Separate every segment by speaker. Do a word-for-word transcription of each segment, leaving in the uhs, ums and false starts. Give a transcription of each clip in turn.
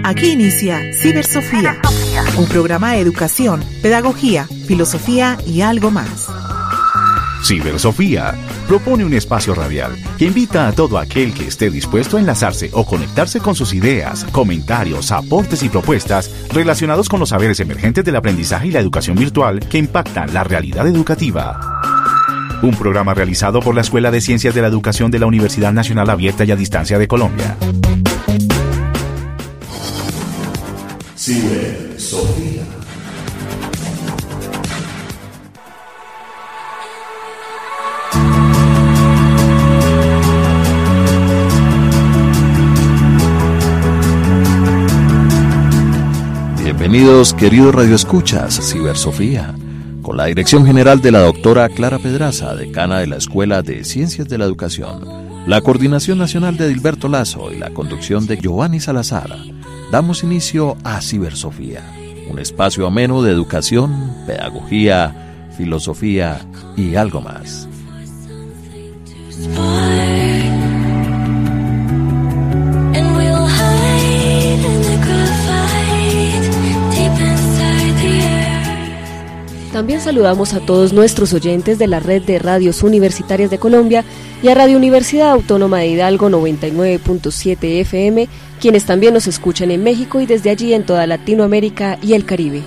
Speaker 1: Aquí inicia Cibersofía, un programa de educación, pedagogía, filosofía y algo más.
Speaker 2: Cibersofía propone un espacio radial que invita a todo aquel que esté dispuesto a enlazarse o conectarse con sus ideas, comentarios, aportes y propuestas relacionados con los saberes emergentes del aprendizaje y la educación virtual que impactan la realidad educativa. Un programa realizado por la Escuela de Ciencias de la Educación de la Universidad Nacional Abierta y a Distancia de Colombia. Cibersofía.
Speaker 3: Bienvenidos, queridos radioescuchas, a Cibersofía, con la dirección general de la doctora Clara Pedraza, decana de la Escuela de Ciencias de la Educación, la coordinación nacional de Edilberto Lazo y la conducción de Giovanni Salazar. Damos inicio a Cibersofía, un espacio ameno de educación, pedagogía, filosofía y algo más.
Speaker 4: También saludamos a todos nuestros oyentes de la red de radios universitarias de Colombia y a Radio Universidad Autónoma de Hidalgo noventa y nueve punto siete F M, quienes también nos escuchan en México y desde allí en toda Latinoamérica y el Caribe.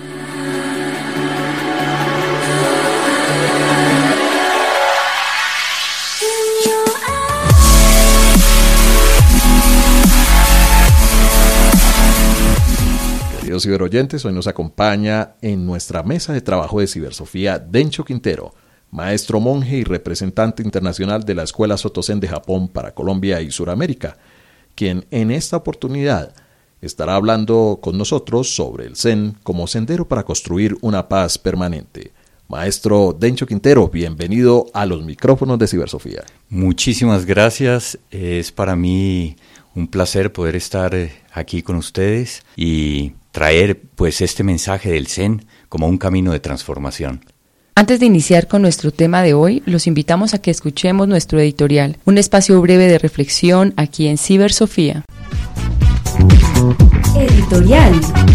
Speaker 3: Queridos ciberoyentes, hoy nos acompaña en nuestra mesa de trabajo de Cibersofía Dencho Quintero, maestro monje y representante internacional de la Escuela Soto Zen de Japón para Colombia y Suramérica, quien en esta oportunidad estará hablando con nosotros sobre el Zen como sendero para construir una paz permanente. Maestro Dencho Quintero, bienvenido a los micrófonos de Cibersofía.
Speaker 5: Muchísimas gracias, es para mí un placer poder estar aquí con ustedes y traer pues este mensaje del Zen como un camino de transformación.
Speaker 6: Antes de iniciar con nuestro tema de hoy, los invitamos a que escuchemos nuestro editorial, un espacio breve de reflexión aquí en Cibersofía.
Speaker 4: Editorial.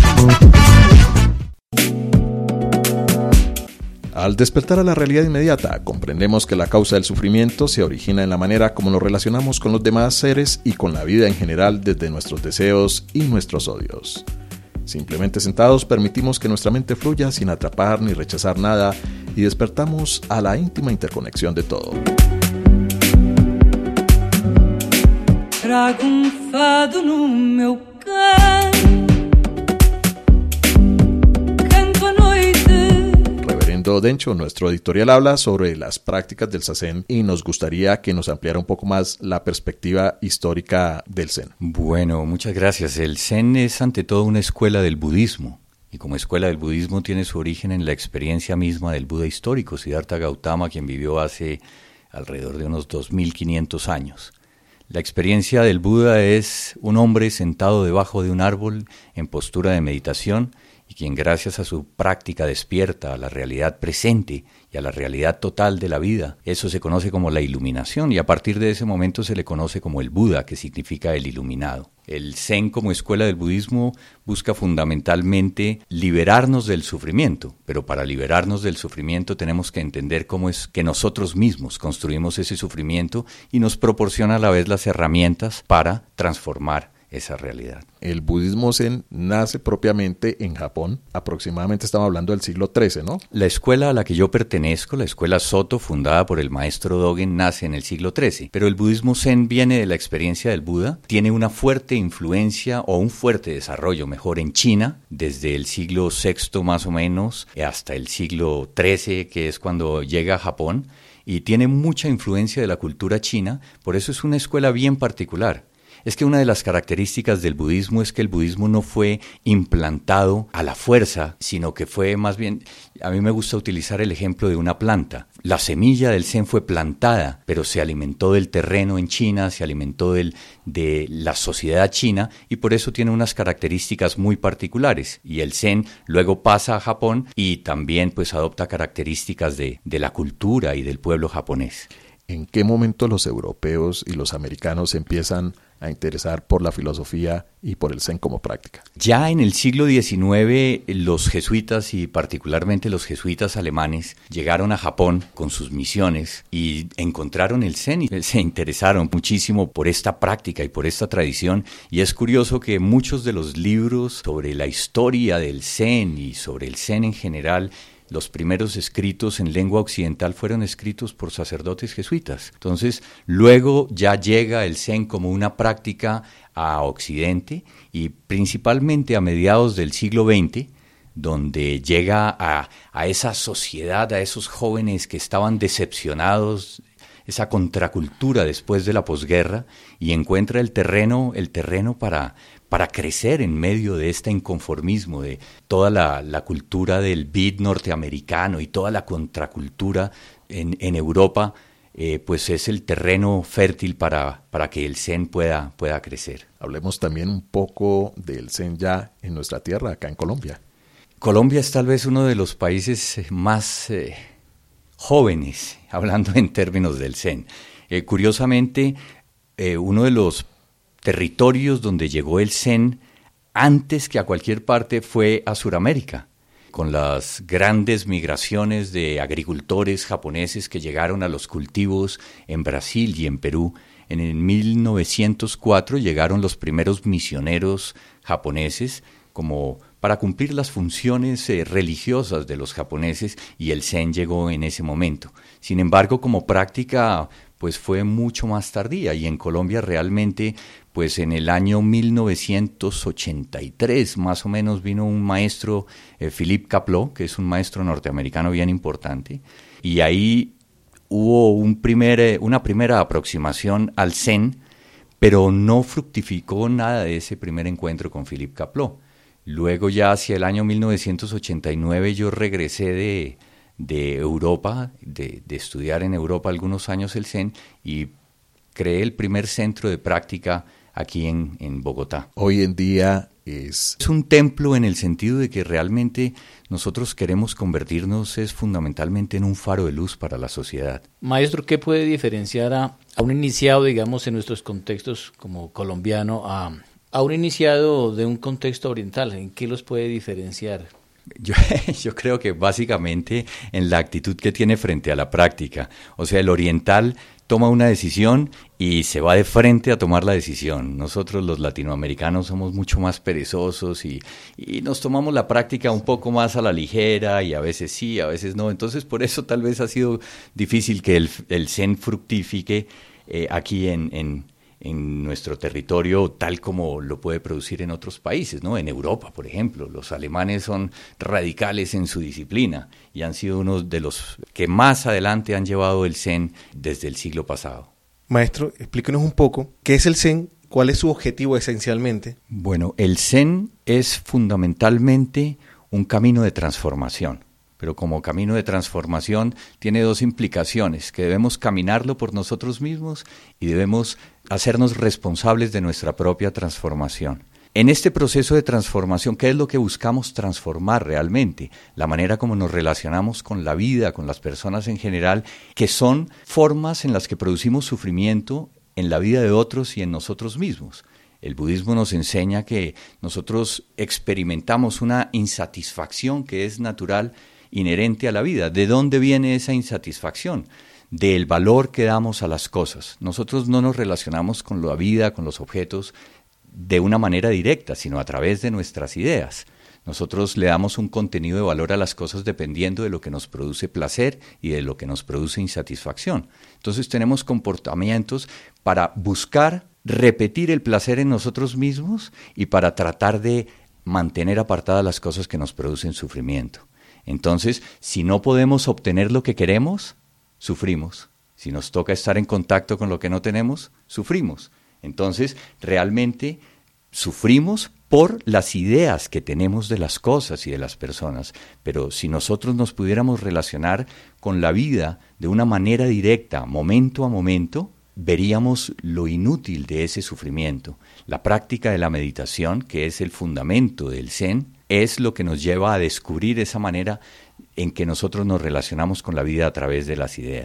Speaker 3: Al despertar a la realidad inmediata, comprendemos que la causa del sufrimiento se origina en la manera como nos relacionamos con los demás seres y con la vida en general desde nuestros deseos y nuestros odios. Simplemente sentados permitimos que nuestra mente fluya sin atrapar ni rechazar nada y despertamos a la íntima interconexión de todo.
Speaker 7: Trago um fado no meu canto, canto a noite.
Speaker 3: Reverendo Dencho, nuestro editorial habla sobre las prácticas del Zazen y nos gustaría que nos ampliara un poco más la perspectiva histórica del Zen.
Speaker 5: Bueno, muchas gracias. El Zen es ante todo una escuela del budismo. Y como escuela del budismo tiene su origen en la experiencia misma del Buda histórico, Siddhartha Gautama, quien vivió hace alrededor de unos dos mil quinientos años. La experiencia del Buda es un hombre sentado debajo de un árbol en postura de meditación y quien gracias a su práctica despierta a la realidad presente y a la realidad total de la vida. Eso se conoce como la iluminación y a partir de ese momento se le conoce como el Buda, que significa el iluminado. El Zen como escuela del budismo busca fundamentalmente liberarnos del sufrimiento, pero para liberarnos del sufrimiento tenemos que entender cómo es que nosotros mismos construimos ese sufrimiento y nos proporciona a la vez las herramientas para transformar esa realidad.
Speaker 3: El budismo Zen nace propiamente en Japón, aproximadamente estamos hablando del siglo trece, ¿no?
Speaker 5: La escuela a la que yo pertenezco, la escuela Soto, fundada por el maestro Dogen, nace en el siglo trece, pero el budismo Zen viene de la experiencia del Buda, tiene una fuerte influencia o un fuerte desarrollo, mejor, en China, desde el siglo sexto más o menos hasta el siglo trece, que es cuando llega a Japón, y tiene mucha influencia de la cultura china, por eso es una escuela bien particular. Es que una de las características del budismo es que el budismo no fue implantado a la fuerza, sino que fue más bien, a mí me gusta utilizar el ejemplo de una planta. La semilla del Zen fue plantada, pero se alimentó del terreno en China, se alimentó del, de la sociedad china y por eso tiene unas características muy particulares. Y el Zen luego pasa a Japón y también pues adopta características de, de la cultura y del pueblo japonés.
Speaker 3: ¿En qué momento los europeos y los americanos empiezan a interesar por la filosofía y por el Zen como práctica?
Speaker 5: Ya en el siglo diecinueve, los jesuitas y particularmente los jesuitas alemanes llegaron a Japón con sus misiones y encontraron el Zen y se interesaron muchísimo por esta práctica y por esta tradición. Y es curioso que muchos de los libros sobre la historia del Zen y sobre el Zen en general, los primeros escritos en lengua occidental fueron escritos por sacerdotes jesuitas. Entonces, luego ya llega el Zen como una práctica a Occidente y principalmente a mediados del siglo veinte, donde llega a, a esa sociedad, a esos jóvenes que estaban decepcionados, esa contracultura después de la posguerra, y encuentra el terreno, el terreno para... para crecer en medio de este inconformismo, de toda la, la cultura del beat norteamericano y toda la contracultura en, en Europa, eh, pues es el terreno fértil para, para que el Zen pueda, pueda crecer.
Speaker 3: Hablemos también un poco del Zen ya en nuestra tierra, acá en Colombia.
Speaker 5: Colombia es tal vez uno de los países más eh, jóvenes, hablando en términos del Zen. Eh, curiosamente, eh, uno de los territorios donde llegó el Zen antes que a cualquier parte fue a Sudamérica, con las grandes migraciones de agricultores japoneses que llegaron a los cultivos en Brasil y en Perú. En el mil novecientos cuatro llegaron los primeros misioneros japoneses como para cumplir las funciones eh, religiosas de los japoneses, y el Zen llegó en ese momento. Sin embargo, como práctica, pues fue mucho más tardía, y en Colombia realmente, pues en el año mil novecientos ochenta y tres más o menos vino un maestro, eh, Philippe Kapleau, que es un maestro norteamericano bien importante, y ahí hubo un primer, eh, una primera aproximación al Zen, pero no fructificó nada de ese primer encuentro con Philippe Kapleau. Luego ya hacia el año mil novecientos ochenta y nueve yo regresé de, de Europa, de, de estudiar en Europa algunos años el Zen, y creé el primer centro de práctica aquí en, en Bogotá.
Speaker 3: Hoy en día es...
Speaker 5: Es un templo en el sentido de que realmente nosotros queremos convertirnos es fundamentalmente en un faro de luz para la sociedad.
Speaker 8: Maestro, ¿qué puede diferenciar a, a un iniciado, digamos, en nuestros contextos como colombiano, a... a un iniciado de un contexto oriental? ¿En qué los puede diferenciar?
Speaker 5: Yo, yo creo que básicamente en la actitud que tiene frente a la práctica. O sea, el oriental toma una decisión y se va de frente a tomar la decisión. Nosotros los latinoamericanos somos mucho más perezosos y, y nos tomamos la práctica un poco más a la ligera, y a veces sí, a veces no. Entonces, por eso tal vez ha sido difícil que el, el Zen fructifique eh, aquí en... en en nuestro territorio tal como lo puede producir en otros países, ¿no? En Europa, por ejemplo, los alemanes son radicales en su disciplina y han sido uno de los que más adelante han llevado el Zen desde el siglo pasado.
Speaker 9: Maestro, explíquenos un poco, ¿qué es el Zen? ¿Cuál es su objetivo esencialmente?
Speaker 5: Bueno, el Zen es fundamentalmente un camino de transformación. Pero como camino de transformación tiene dos implicaciones, que debemos caminarlo por nosotros mismos y debemos hacernos responsables de nuestra propia transformación. En este proceso de transformación, ¿qué es lo que buscamos transformar realmente? La manera como nos relacionamos con la vida, con las personas en general, que son formas en las que producimos sufrimiento en la vida de otros y en nosotros mismos. El budismo nos enseña que nosotros experimentamos una insatisfacción que es natural, inherente a la vida. ¿De dónde viene esa insatisfacción? Del valor que damos a las cosas. Nosotros no nos relacionamos con la vida, con los objetos, de una manera directa, sino a través de nuestras ideas. Nosotros le damos un contenido de valor a las cosas dependiendo de lo que nos produce placer y de lo que nos produce insatisfacción. Entonces tenemos comportamientos para buscar repetir el placer en nosotros mismos y para tratar de mantener apartadas las cosas que nos producen sufrimiento. Entonces, si no podemos obtener lo que queremos, sufrimos. Si nos toca estar en contacto con lo que no tenemos, sufrimos. Entonces, realmente sufrimos por las ideas que tenemos de las cosas y de las personas. Pero si nosotros nos pudiéramos relacionar con la vida de una manera directa, momento a momento, veríamos lo inútil de ese sufrimiento. La práctica de la meditación, que es el fundamento del Zen, es lo que nos lleva a descubrir esa manera en que nosotros nos relacionamos con la vida a través de las ideas.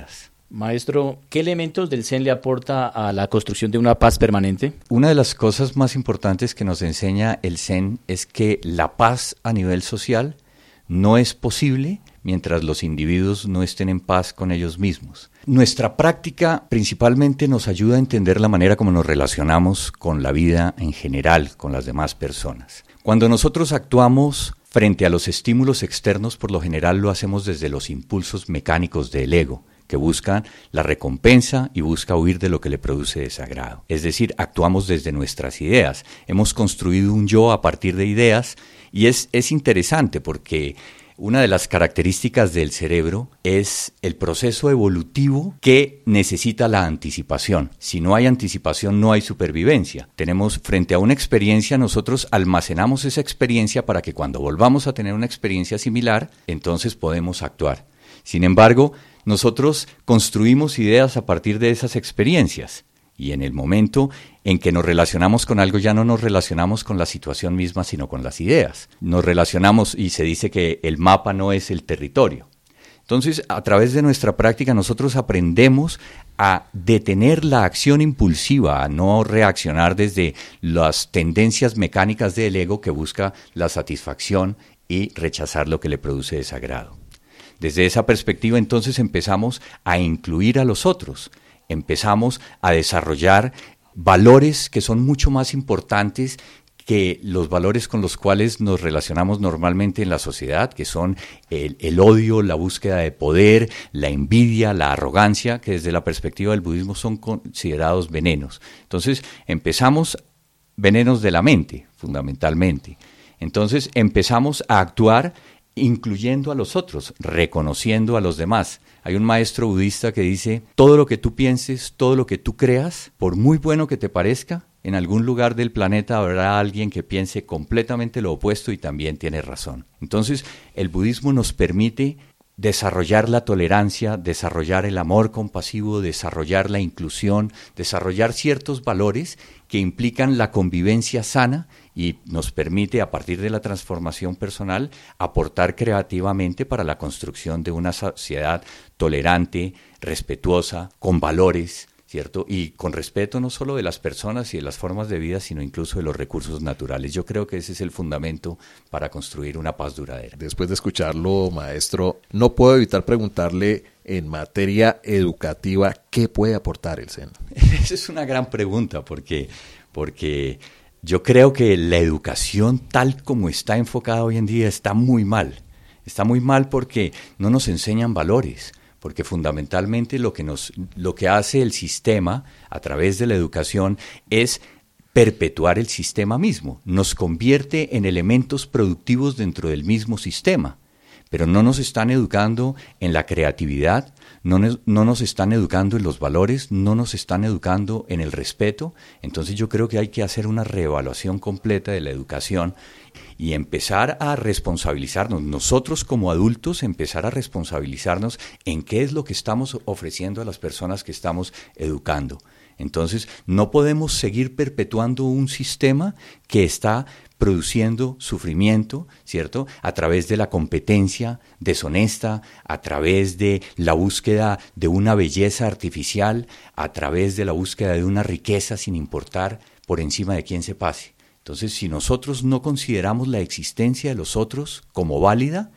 Speaker 8: Maestro, ¿qué elementos del Zen le aporta a la construcción de una paz permanente?
Speaker 5: Una de las cosas más importantes que nos enseña el Zen es que la paz a nivel social no es posible mientras los individuos no estén en paz con ellos mismos. Nuestra práctica principalmente nos ayuda a entender la manera como nos relacionamos con la vida en general, con las demás personas. Cuando nosotros actuamos frente a los estímulos externos, por lo general lo hacemos desde los impulsos mecánicos del ego, que buscan la recompensa y busca huir de lo que le produce desagrado. Es decir, actuamos desde nuestras ideas. Hemos construido un yo a partir de ideas y es, es interesante porque una de las características del cerebro es el proceso evolutivo que necesita la anticipación. Si no hay anticipación, no hay supervivencia. Tenemos frente a una experiencia, nosotros almacenamos esa experiencia para que cuando volvamos a tener una experiencia similar, entonces podemos actuar. Sin embargo, nosotros construimos ideas a partir de esas experiencias y en el momento en que nos relacionamos con algo ya no nos relacionamos con la situación misma sino con las ideas. Nos relacionamos y se dice que el mapa no es el territorio. Entonces, a través de nuestra práctica nosotros aprendemos a detener la acción impulsiva, a no reaccionar desde las tendencias mecánicas del ego que busca la satisfacción y rechazar lo que le produce desagrado. Desde esa perspectiva, entonces, empezamos a incluir a los otros, empezamos a desarrollar valores que son mucho más importantes que los valores con los cuales nos relacionamos normalmente en la sociedad, que son el, el odio, la búsqueda de poder, la envidia, la arrogancia, que desde la perspectiva del budismo son considerados venenos. Entonces, empezamos venenos de la mente, fundamentalmente. Entonces, empezamos a actuar incluyendo a los otros, reconociendo a los demás. Hay un maestro budista que dice, todo lo que tú pienses, todo lo que tú creas, por muy bueno que te parezca, en algún lugar del planeta habrá alguien que piense completamente lo opuesto y también tiene razón. Entonces, el budismo nos permite desarrollar la tolerancia, desarrollar el amor compasivo, desarrollar la inclusión, desarrollar ciertos valores que implican la convivencia sana y nos permite, a partir de la transformación personal, aportar creativamente para la construcción de una sociedad tolerante, respetuosa, con valores, ¿cierto? Y con respeto no solo de las personas y de las formas de vida, sino incluso de los recursos naturales. Yo creo que ese es el fundamento para construir una paz duradera.
Speaker 3: Después de escucharlo, maestro, no puedo evitar preguntarle en materia educativa, ¿qué puede aportar el Zen?
Speaker 5: Esa es una gran pregunta porque, porque yo creo que la educación tal como está enfocada hoy en día está muy mal. Está muy mal porque no nos enseñan valores. Porque fundamentalmente lo que nos, lo que hace el sistema a través de la educación es perpetuar el sistema mismo, nos convierte en elementos productivos dentro del mismo sistema, pero no nos están educando en la creatividad, no nos, no nos están educando en los valores, no nos están educando en el respeto. Entonces yo creo que hay que hacer una reevaluación completa de la educación y empezar a responsabilizarnos, nosotros como adultos, empezar a responsabilizarnos en qué es lo que estamos ofreciendo a las personas que estamos educando. Entonces, no podemos seguir perpetuando un sistema que está produciendo sufrimiento, ¿cierto? A través de la competencia deshonesta, a través de la búsqueda de una belleza artificial, a través de la búsqueda de una riqueza sin importar por encima de quién se pase. Entonces, si nosotros no consideramos la existencia de los otros como válida,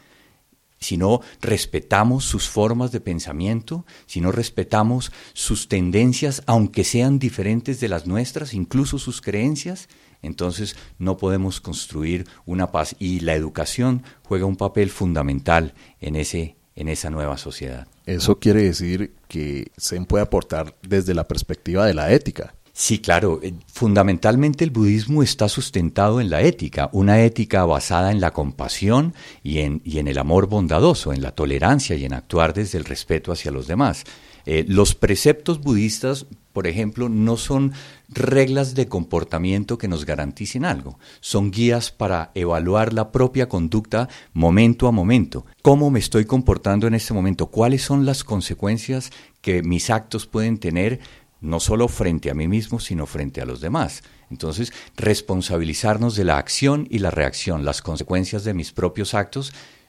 Speaker 5: si no respetamos sus formas de pensamiento, si no respetamos sus tendencias, aunque sean diferentes de las nuestras, incluso sus creencias, entonces no podemos construir una paz. Y la educación juega un papel fundamental en ese, en esa nueva sociedad.
Speaker 3: Eso quiere decir que Zen puede aportar desde la perspectiva de la ética.
Speaker 5: Sí, claro. Fundamentalmente el budismo está sustentado en la ética, una ética basada en la compasión y en, y en el amor bondadoso, en la tolerancia y en actuar desde el respeto hacia los demás. Eh, los preceptos budistas, por ejemplo, no son reglas de comportamiento que nos garanticen algo, son guías para evaluar la propia conducta momento a momento. ¿Cómo me estoy comportando en este momento? ¿Cuáles son las consecuencias que mis actos pueden tener, no solo frente a mí mismo, sino frente a los demás? Entonces, responsabilizarnos de la acción y la reacción, las consecuencias de mis propios actos,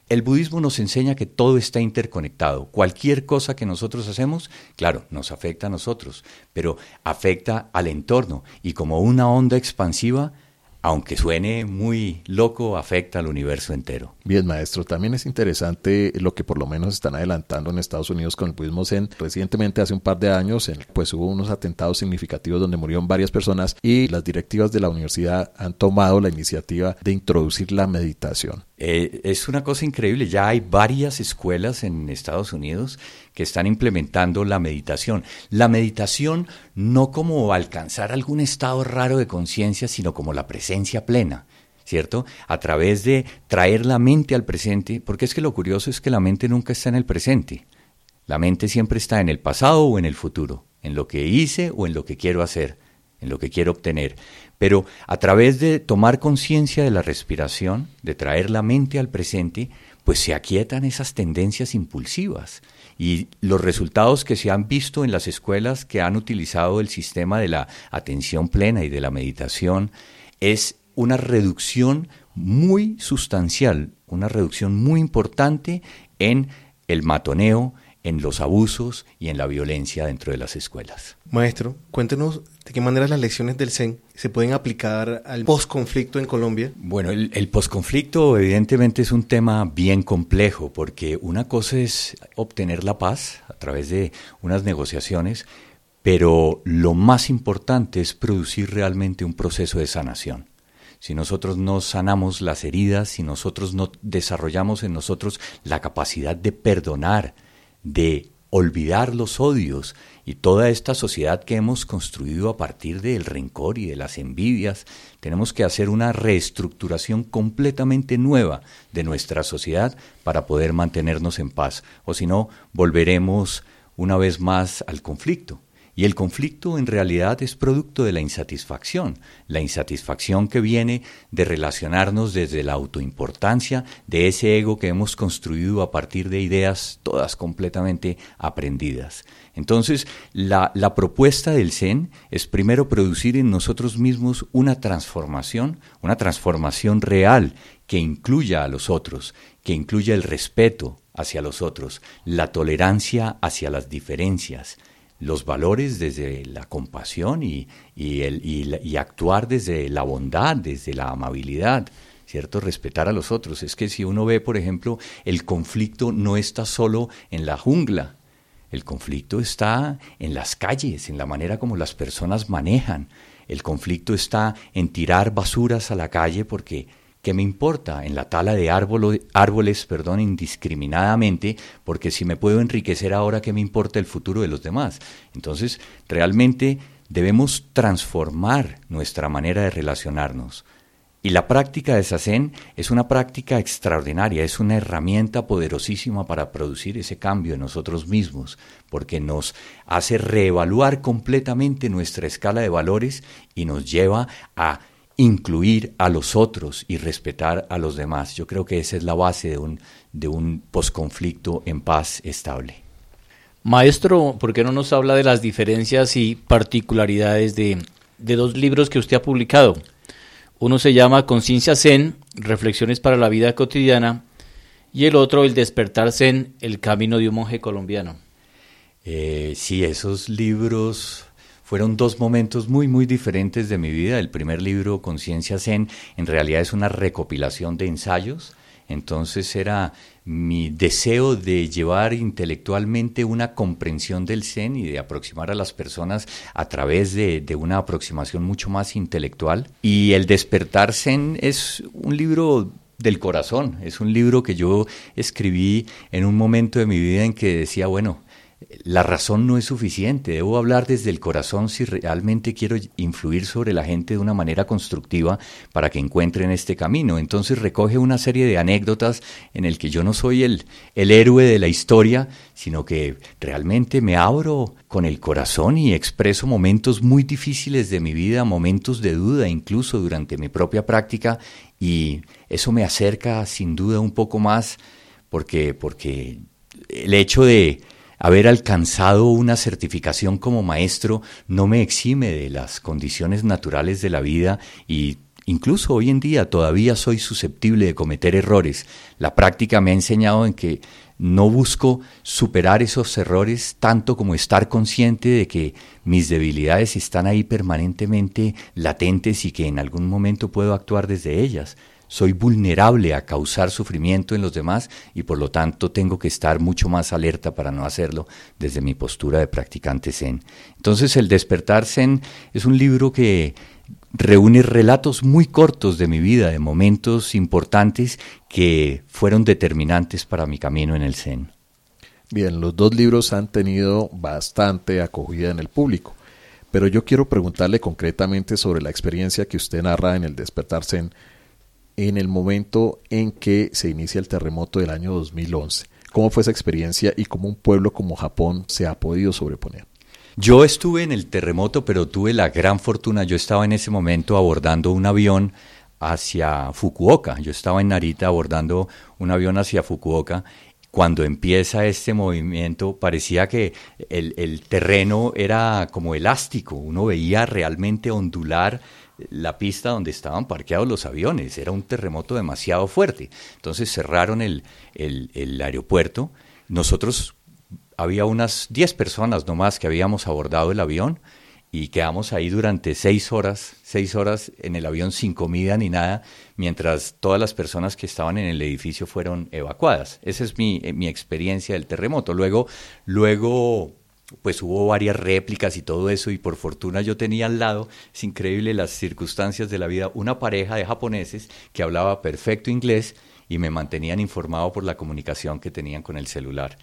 Speaker 5: El budismo nos enseña que todo está interconectado. Cualquier cosa que nosotros hacemos, claro, nos afecta a nosotros, pero afecta al entorno. Y como una onda expansiva, aunque suene muy loco, afecta al universo entero.
Speaker 3: Bien, maestro, también es interesante lo que por lo menos están adelantando en Estados Unidos con el budismo zen. Recientemente, hace un par de años, pues hubo unos atentados significativos donde murieron varias personas y las directivas de la universidad han tomado la iniciativa de introducir la meditación.
Speaker 5: Eh, es una cosa increíble, ya hay varias escuelas en Estados Unidos que están implementando la meditación. La meditación no como alcanzar algún estado raro de conciencia, sino como la presencia plena, ¿cierto? A través de traer la mente al presente, porque es que lo curioso es que la mente nunca está en el presente. La mente siempre está en el pasado o en el futuro, en lo que hice o en lo que quiero hacer, en lo que quiero obtener. Pero a través de tomar conciencia de la respiración, de traer la mente al presente, pues se aquietan esas tendencias impulsivas. Y los resultados que se han visto en las escuelas que han utilizado el sistema de la atención plena y de la meditación es una reducción muy sustancial, una reducción muy importante en el matoneo, en los abusos y en la violencia dentro de las escuelas.
Speaker 9: Maestro, cuéntenos de qué manera las lecciones del Zen se pueden aplicar al posconflicto en Colombia.
Speaker 5: Bueno, el, el posconflicto evidentemente es un tema bien complejo, porque una cosa es obtener la paz a través de unas negociaciones, pero lo más importante es producir realmente un proceso de sanación. Si nosotros no sanamos las heridas, si nosotros no desarrollamos en nosotros la capacidad de perdonar, de olvidar los odios y toda esta sociedad que hemos construido a partir del rencor y de las envidias, tenemos que hacer una reestructuración completamente nueva de nuestra sociedad para poder mantenernos en paz, o si no, volveremos una vez más al conflicto. Y el conflicto en realidad es producto de la insatisfacción, la insatisfacción que viene de relacionarnos desde la autoimportancia, de ese ego que hemos construido a partir de ideas todas completamente aprendidas. Entonces, la, la propuesta del Zen es primero producir en nosotros mismos una transformación, una transformación real que incluya a los otros, que incluya el respeto hacia los otros, la tolerancia hacia las diferencias, los valores desde la compasión y, y, el, y, y actuar desde la bondad, desde la amabilidad, ¿cierto? Respetar a los otros. Es que si uno ve, por ejemplo, el conflicto no está solo en la jungla, el conflicto está en las calles, en la manera como las personas manejan. El conflicto está en tirar basuras a la calle porque ¿qué me importa? En la tala de árbol, árboles perdón, indiscriminadamente, porque si me puedo enriquecer ahora, ¿qué me importa el futuro de los demás? Entonces, realmente debemos transformar nuestra manera de relacionarnos. Y la práctica de Zazen es una práctica extraordinaria, es una herramienta poderosísima para producir ese cambio en nosotros mismos, porque nos hace reevaluar completamente nuestra escala de valores y nos lleva a incluir a los otros y respetar a los demás. Yo creo que esa es la base de un, de un posconflicto en paz estable.
Speaker 8: Maestro, ¿por qué no nos habla de las diferencias y particularidades de, de dos libros que usted ha publicado? Uno se llama Conciencia Zen, Reflexiones para la Vida Cotidiana, y el otro, El Despertar Zen, El Camino de un Monje Colombiano.
Speaker 5: Eh, sí, esos libros fueron dos momentos muy, muy diferentes de mi vida. El primer libro, Conciencia Zen, en realidad es una recopilación de ensayos. Entonces era mi deseo de llevar intelectualmente una comprensión del Zen y de aproximar a las personas a través de, de una aproximación mucho más intelectual. Y El Despertar Zen es un libro del corazón, es un libro que yo escribí en un momento de mi vida en que decía, bueno, la razón no es suficiente, debo hablar desde el corazón si realmente quiero influir sobre la gente de una manera constructiva para que encuentren este camino. Entonces recoge una serie de anécdotas en el que yo no soy el, el héroe de la historia, sino que realmente me abro con el corazón y expreso momentos muy difíciles de mi vida, momentos de duda incluso durante mi propia práctica, y eso me acerca sin duda un poco más porque, porque el hecho de haber alcanzado una certificación como maestro no me exime de las condiciones naturales de la vida y incluso hoy en día todavía soy susceptible de cometer errores. La práctica me ha enseñado en que no busco superar esos errores tanto como estar consciente de que mis debilidades están ahí permanentemente latentes y que en algún momento puedo actuar desde ellas. Soy vulnerable a causar sufrimiento en los demás y por lo tanto tengo que estar mucho más alerta para no hacerlo desde mi postura de practicante Zen. Entonces El Despertar Zen es un libro que reúne relatos muy cortos de mi vida, de momentos importantes que fueron determinantes para mi camino en el Zen.
Speaker 3: Bien, los dos libros han tenido bastante acogida en el público, pero yo quiero preguntarle concretamente sobre la experiencia que usted narra en El Despertar Zen en el momento en que se inicia el terremoto del año dos mil once. ¿Cómo fue esa experiencia y cómo un pueblo como Japón se ha podido sobreponer?
Speaker 5: Yo estuve en el terremoto, pero tuve la gran fortuna, yo estaba en ese momento abordando un avión hacia Fukuoka, yo estaba en Narita abordando un avión hacia Fukuoka. Cuando empieza este movimiento parecía que el, el terreno era como elástico, uno veía realmente ondular la pista donde estaban parqueados los aviones, era un terremoto demasiado fuerte. Entonces cerraron el, el, el aeropuerto, nosotros había unas diez personas nomás que habíamos abordado el avión y quedamos ahí durante seis horas, seis horas en el avión sin comida ni nada, mientras todas las personas que estaban en el edificio fueron evacuadas. Esa es mi, mi experiencia del terremoto. Luego, luego, pues hubo varias réplicas y todo eso, y por fortuna yo tenía al lado, es increíble las circunstancias de la vida, una pareja de japoneses que hablaba perfecto inglés y me mantenían informado por la comunicación que tenían con el celular.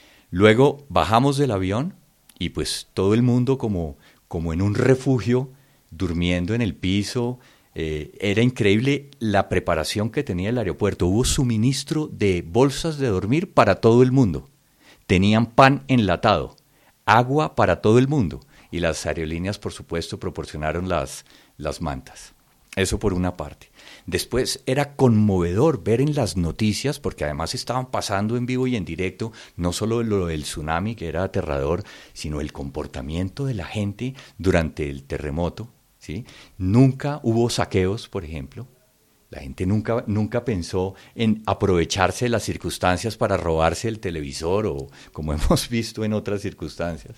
Speaker 5: Luego bajamos del avión y pues todo el mundo como... como en un refugio, durmiendo en el piso. Eh, era increíble la preparación que tenía el aeropuerto. Hubo suministro de bolsas de dormir para todo el mundo. Tenían pan enlatado, agua para todo el mundo. Y las aerolíneas, por supuesto, proporcionaron las, las mantas. Eso por una parte. Después era conmovedor ver en las noticias, porque además estaban pasando en vivo y en directo, no solo lo del tsunami, que era aterrador, sino el comportamiento de la gente durante el terremoto, ¿sí? Nunca hubo saqueos, por ejemplo. La gente nunca, nunca pensó en aprovecharse de las circunstancias para robarse el televisor, o como hemos visto en otras circunstancias.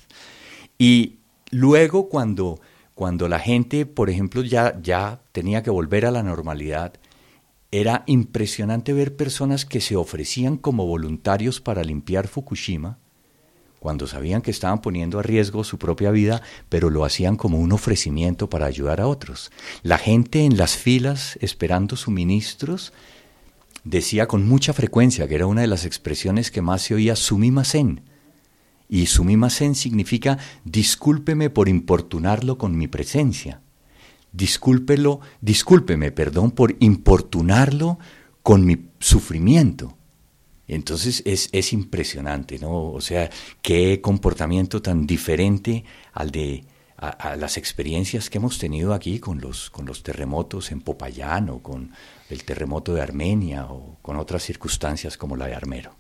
Speaker 5: Y luego cuando... Cuando la gente, por ejemplo, ya, ya tenía que volver a la normalidad, era impresionante ver personas que se ofrecían como voluntarios para limpiar Fukushima, cuando sabían que estaban poniendo a riesgo su propia vida, pero lo hacían como un ofrecimiento para ayudar a otros. La gente en las filas esperando suministros decía con mucha frecuencia, que era una de las expresiones que más se oía, sumimasen. Y sumimasen significa discúlpeme por importunarlo con mi presencia. Discúlpelo, discúlpeme, perdón, por importunarlo con mi sufrimiento. Entonces es, es impresionante, ¿no? O sea, qué comportamiento tan diferente al de a, a las experiencias que hemos tenido aquí con los, con los terremotos en Popayán, o con el terremoto de Armenia, o con otras circunstancias como la de Armero.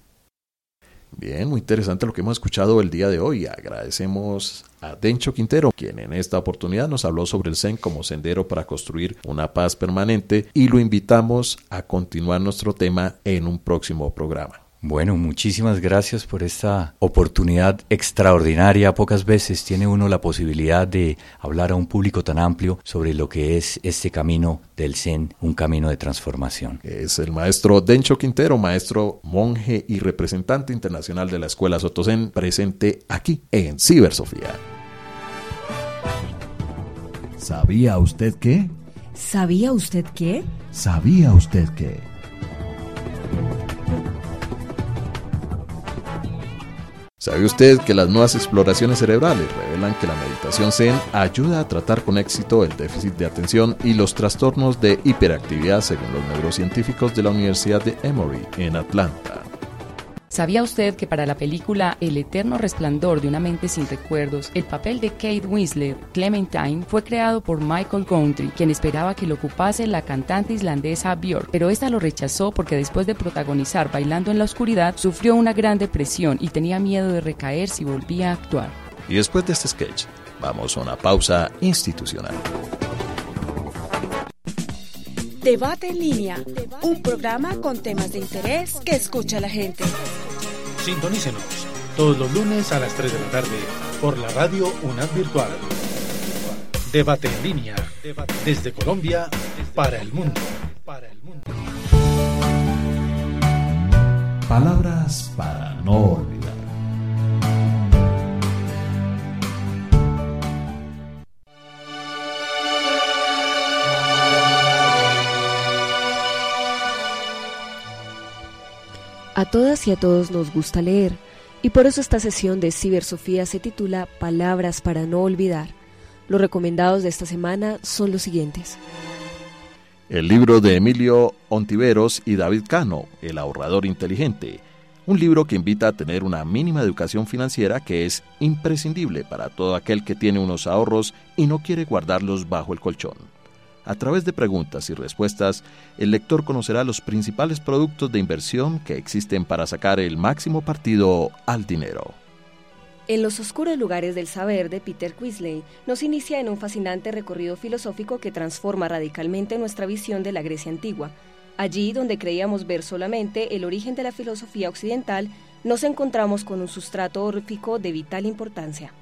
Speaker 3: Bien, muy interesante lo que hemos escuchado el día de hoy. Agradecemos a Dencho Quintero, quien en esta oportunidad nos habló sobre el Zen como sendero para construir una paz permanente, y lo invitamos a continuar nuestro tema en un próximo programa.
Speaker 5: Bueno, muchísimas gracias por esta oportunidad extraordinaria. Pocas veces tiene uno la posibilidad de hablar a un público tan amplio sobre lo que es este camino del Zen, un camino de transformación.
Speaker 3: Es el maestro Dencho Quintero, maestro, monje y representante internacional de la Escuela Soto Zen, presente aquí en Cibersofía.
Speaker 10: ¿Sabía usted qué?
Speaker 11: ¿Sabía usted qué?
Speaker 10: ¿Sabía usted qué?
Speaker 3: ¿Sabe usted que las nuevas exploraciones cerebrales revelan que la meditación Zen ayuda a tratar con éxito el déficit de atención y los trastornos de hiperactividad, según los neurocientíficos de la Universidad de Emory en Atlanta?
Speaker 6: ¿Sabía usted que para la película El eterno resplandor de una mente sin recuerdos, el papel de Kate Winslet, Clementine, fue creado por Michael Gondry, quien esperaba que lo ocupase la cantante islandesa Björk, pero esta lo rechazó porque después de protagonizar Bailando en la oscuridad, sufrió una gran depresión y tenía miedo de recaer si volvía a actuar?
Speaker 3: Y después de este sketch, vamos a una pausa institucional.
Speaker 12: Debate en línea, un programa con temas de interés que escucha la gente.
Speaker 13: Sintonícenos todos los lunes a las tres de la tarde por la radio UNAD Virtual. Debate en línea, desde Colombia para el mundo.
Speaker 10: Palabras para no olvidar.
Speaker 4: A todas y a todos nos gusta leer, y por eso esta sesión de Cibersofía se titula Palabras para no olvidar. Los recomendados de esta semana son los siguientes.
Speaker 3: El libro de Emilio Ontiveros y David Cano, El ahorrador inteligente. Un libro que invita a tener una mínima educación financiera que es imprescindible para todo aquel que tiene unos ahorros y no quiere guardarlos bajo el colchón. A través de preguntas y respuestas, el lector conocerá los principales productos de inversión que existen para sacar el máximo partido al dinero.
Speaker 4: En los oscuros lugares del saber de Peter Quisley nos inicia en un fascinante recorrido filosófico que transforma radicalmente nuestra visión de la Grecia antigua. Allí, donde creíamos ver solamente el origen de la filosofía occidental, nos encontramos con un sustrato órfico de vital importancia.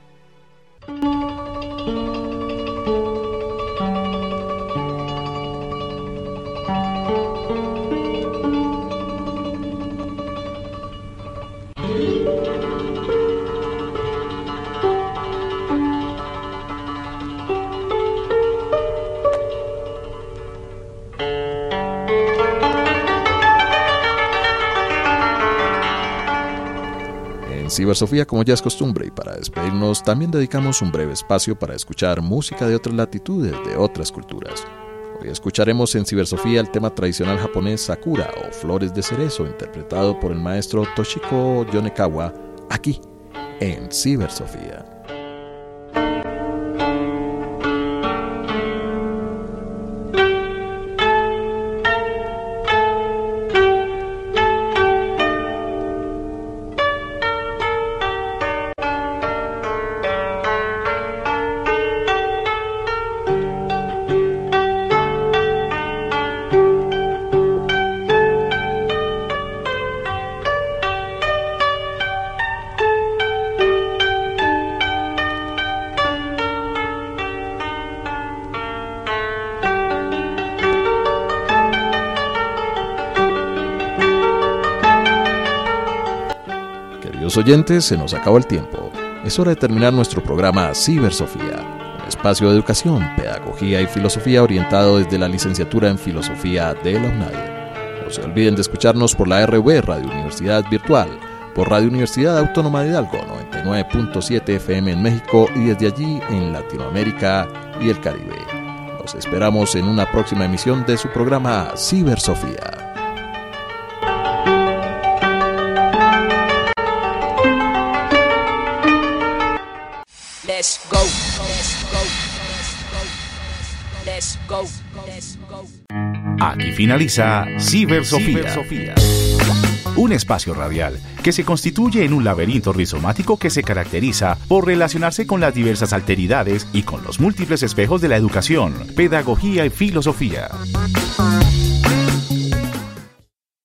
Speaker 3: Cibersofía, como ya es costumbre, y para despedirnos también dedicamos un breve espacio para escuchar música de otras latitudes, de otras culturas. Hoy escucharemos en Cibersofía el tema tradicional japonés Sakura o Flores de Cerezo, interpretado por el maestro Toshiko Yonekawa, aquí en Cibersofía. Oyentes, se nos acabó el tiempo. Es hora de terminar nuestro programa Cibersofía, un espacio de educación, pedagogía y filosofía orientado desde la licenciatura en Filosofía de la UNAD. No se olviden de escucharnos por la R U Radio Universidad Virtual, por Radio Universidad Autónoma de Hidalgo noventa y nueve punto siete F M en México y desde allí en Latinoamérica y el Caribe. Los esperamos en una próxima emisión de su programa Cibersofía.
Speaker 14: Let's go, let's go, let's go, let's go.
Speaker 2: Aquí finaliza Cibersofía, Cibersofía, un espacio radial que se constituye en un laberinto rizomático que se caracteriza por relacionarse con las diversas alteridades y con los múltiples espejos de la educación, pedagogía y filosofía.